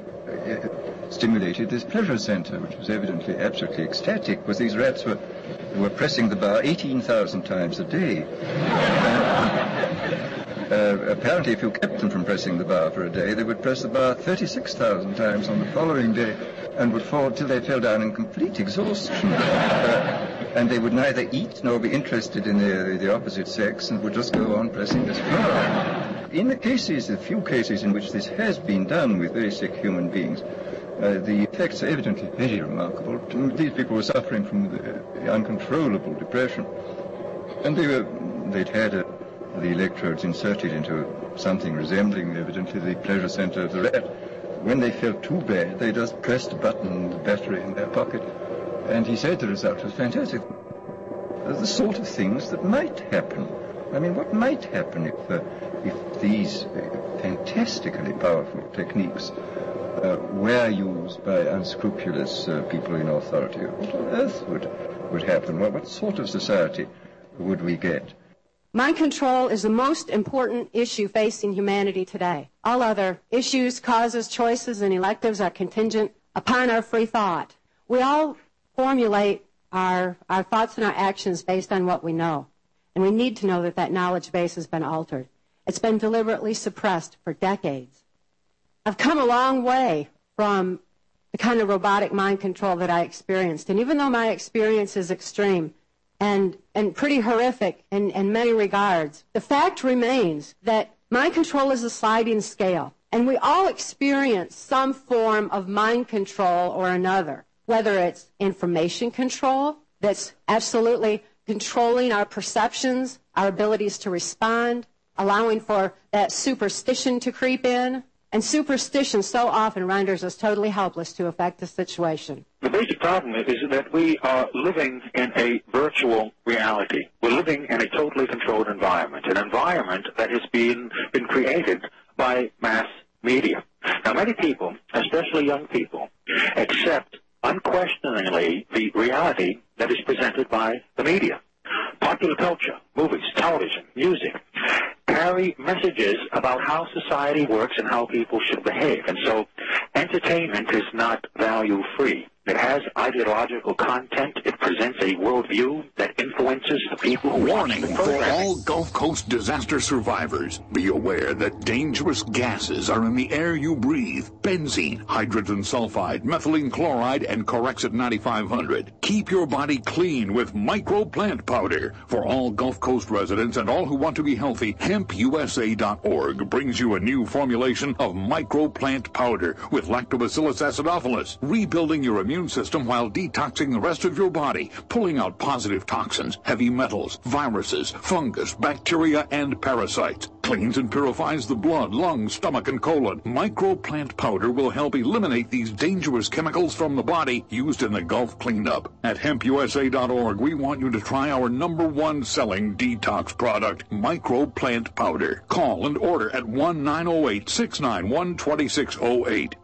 stimulated this pleasure center, which was evidently absolutely ecstatic, because these rats were pressing the bar 18,000 times a day. Apparently, if you kept them from pressing the bar for a day, they would press the bar 36,000 times on the following day and would fall till they fell down in complete exhaustion. And they would neither eat nor be interested in the opposite sex and would just go on pressing this bar. In the few cases in which this has been done with very sick human beings, the effects are evidently very remarkable. These people were suffering from the uncontrollable depression, and they'd had the electrodes inserted into something resembling, evidently, the pleasure center of the rat. When they felt too bad, they just pressed a button, the battery in their pocket, and he said the result was fantastic. The sort of things that might happen. I mean, what might happen if these fantastically powerful techniques were used by unscrupulous people in authority? What on earth would happen? What sort of society would we get? Mind control is the most important issue facing humanity today. All other issues, causes, choices, and electives are contingent upon our free thought. We all formulate our thoughts and our actions based on what we know. And we need to know that that knowledge base has been altered. It's been deliberately suppressed for decades. I've come a long way from the kind of robotic mind control that I experienced. And even though my experience is extreme and pretty horrific in many regards, the fact remains that mind control is a sliding scale. And we all experience some form of mind control or another, whether it's information control that's absolutely controlling our perceptions, our abilities to respond, allowing for that superstition to creep in. And superstition so often renders us totally helpless to affect the situation. The basic problem is that we are living in a virtual reality. We're living in a totally controlled environment, an environment that has been created by mass media. Now, many people, especially young people, accept unquestioningly the reality that is presented by the media. Popular culture, movies, television, music, messages about how society works and how people should behave. And so entertainment is not value-free. It has ideological content. It presents a worldview that influences the people who watch the Warning for programming. all Gulf Coast disaster survivors. Be aware that dangerous gases are in the air you breathe. Benzene, hydrogen sulfide, methylene chloride, and Corexit 9500. Keep your body clean with microplant powder. For all Gulf Coast residents and all who want to be healthy, HempUSA.org brings you a new formulation of microplant powder with Lactobacillus acidophilus, rebuilding your immune system while detoxing the rest of your body, pulling out positive toxins, heavy metals, viruses, fungus, bacteria, and parasites. Cleans and purifies the blood, lungs, stomach, and colon. Microplant powder will help eliminate these dangerous chemicals from the body used in the Gulf cleanup. At HempUSA.org, we want you to try our #1 selling detox product, Microplant Powder. Call and order at 1-908-691-2608,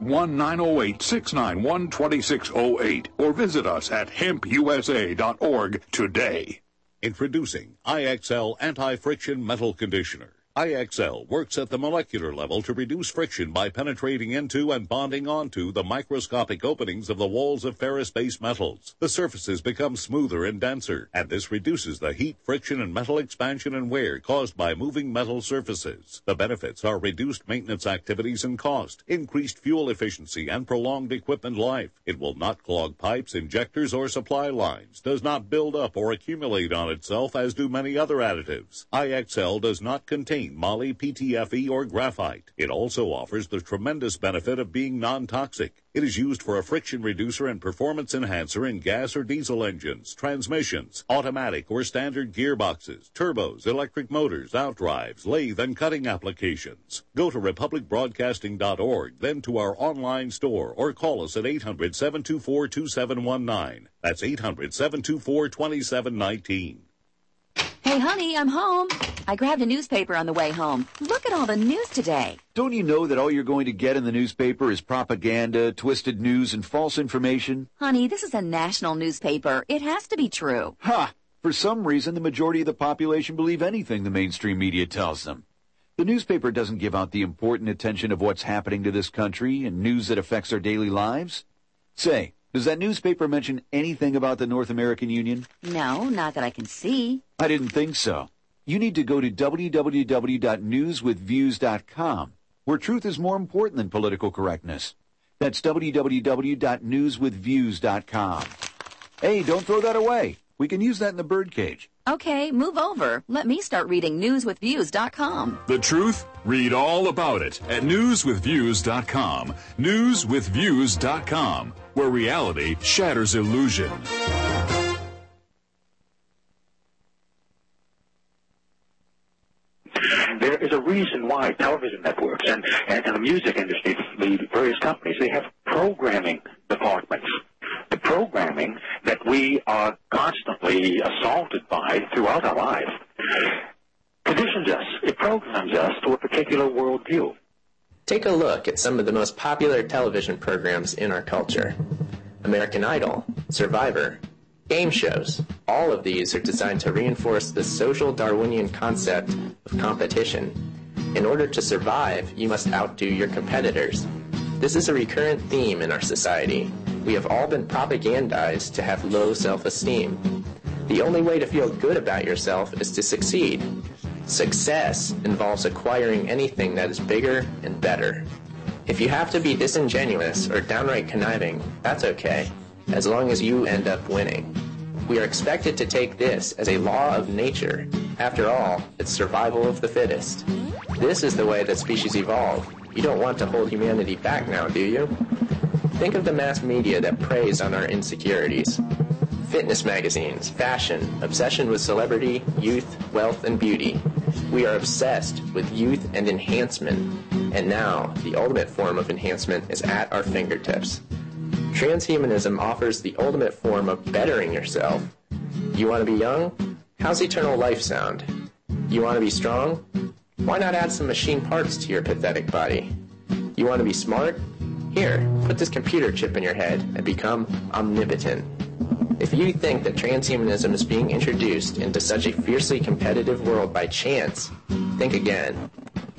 1-908-691-2608, or visit us at HempUSA.org today. Introducing IXL Anti-Friction Metal Conditioner. IXL works at the molecular level to reduce friction by penetrating into and bonding onto the microscopic openings of the walls of ferrous-based metals. The surfaces become smoother and denser, and this reduces the heat, friction, and metal expansion and wear caused by moving metal surfaces. The benefits are reduced maintenance activities and cost, increased fuel efficiency, and prolonged equipment life. It will not clog pipes, injectors, or supply lines, does not build up or accumulate on itself as do many other additives. IXL does not contain moly, PTFE, or graphite. It also offers the tremendous benefit of being non-toxic. It is used for a friction reducer and performance enhancer in gas or diesel engines, transmissions, automatic or standard gearboxes, turbos, electric motors, outdrives, lathe, and cutting applications. Go to republicbroadcasting.org, then to our online store, or call us at 800-724-2719. That's 800-724-2719. Hey, honey, I'm home. I grabbed a newspaper on the way home. Look at all the news today. Don't you know that all you're going to get in the newspaper is propaganda, twisted news, and false information? Honey, this is a national newspaper. It has to be true. Ha! For some reason, the majority of the population believe anything the mainstream media tells them. The newspaper doesn't give out the important attention of what's happening to this country and news that affects our daily lives. Say, does that newspaper mention anything about the North American Union? No, not that I can see. I didn't think so. You need to go to www.newswithviews.com, where truth is more important than political correctness. That's www.newswithviews.com. Hey, don't throw that away. We can use that in the birdcage. Okay, move over. Let me start reading newswithviews.com. The truth? Read all about it at newswithviews.com. Newswithviews.com, where reality shatters illusion. There is a reason why television networks and the music industry, the various companies, they have programming departments. The programming that we are constantly assaulted by throughout our life conditions us, it programs us to a particular worldview. Take a look at some of the most popular television programs in our culture. American Idol, Survivor, game shows. All of these are designed to reinforce the social Darwinian concept of competition. In order to survive, you must outdo your competitors. This is a recurrent theme in our society. We have all been propagandized to have low self-esteem. The only way to feel good about yourself is to succeed. Success involves acquiring anything that is bigger and better. If you have to be disingenuous or downright conniving, that's okay, as long as you end up winning. We are expected to take this as a law of nature. After all, it's survival of the fittest. This is the way that species evolve. You don't want to hold humanity back now, do you? Think of the mass media that preys on our insecurities. Fitness magazines, fashion, obsession with celebrity, youth, wealth, and beauty. We are obsessed with youth and enhancement. And now, the ultimate form of enhancement is at our fingertips. Transhumanism offers the ultimate form of bettering yourself. You want to be young? How's eternal life sound? You want to be strong? Why not add some machine parts to your pathetic body? You want to be smart? Here, put this computer chip in your head and become omnipotent. If you think that transhumanism is being introduced into such a fiercely competitive world by chance, think again.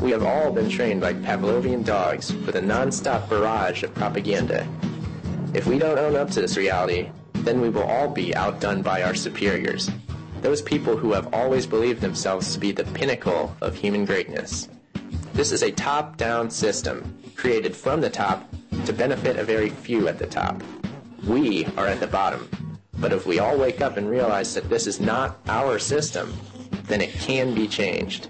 We have all been trained like Pavlovian dogs with a non-stop barrage of propaganda. If we don't own up to this reality, then we will all be outdone by our superiors, those people who have always believed themselves to be the pinnacle of human greatness. This is a top-down system, created from the top to benefit a very few at the top. We are at the bottom, but if we all wake up and realize that this is not our system, then it can be changed.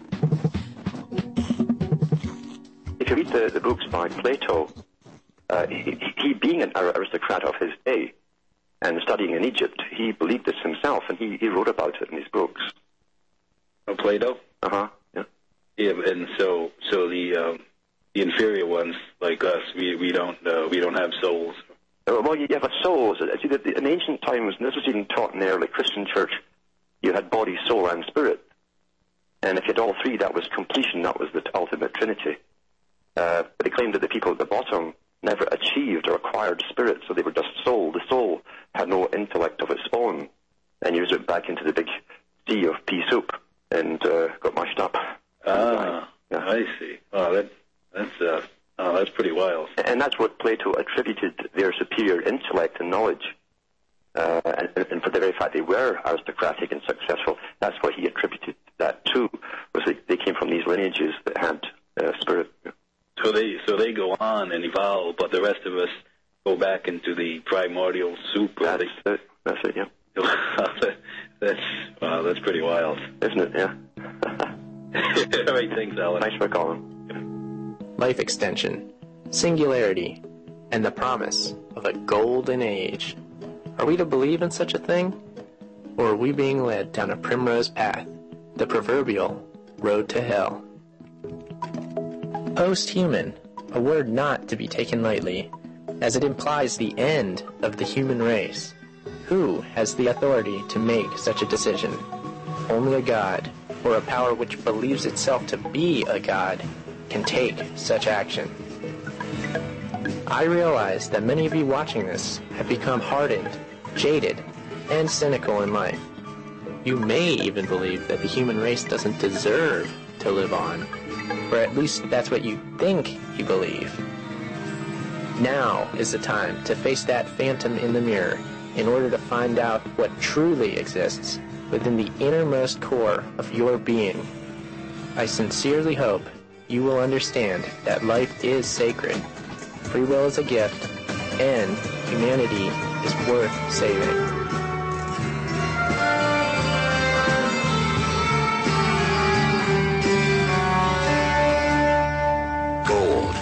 If you read the books by Plato, he being an aristocrat of his day and studying in Egypt, he believed this himself, and he wrote about it in his books. Oh, Plato? Uh-huh, yeah. Yeah, and so the inferior ones like us, we don't have souls. Well, you have a soul. See, in ancient times, and this was even taught in the early Christian church, you had body, soul, and spirit. And if you had all three, that was completion. That was the ultimate trinity. But they claimed that the people at the bottom never achieved or acquired spirit, so they were just soul. The soul had no intellect of its own, and you it back into the big sea of pea soup and got mashed up. Ah, yeah. I see. Oh, that's pretty wild. And that's what Plato attributed their superior intellect and knowledge. And for the very fact they were aristocratic and successful, that's what he attributed that to, was they came from these lineages that had spirit. So they go on and evolve, but the rest of us go back into the primordial soup. That's it, yeah. That's pretty wild. Isn't it, yeah? All right, thanks, Alan. Nice work, Colin. Life extension, singularity, and the promise of a golden age. Are we to believe in such a thing? Or are we being led down a primrose path, the proverbial road to hell? Post-human, a word not to be taken lightly, as it implies the end of the human race. Who has the authority to make such a decision? Only a god, or a power which believes itself to be a god, can take such action. I realize that many of you watching this have become hardened, jaded, and cynical in life. You may even believe that the human race doesn't deserve to live on, or at least that's what you think you believe. Now is the time to face that phantom in the mirror in order to find out what truly exists within the innermost core of your being. I sincerely hope you will understand that life is sacred, free will is a gift, and humanity is worth saving.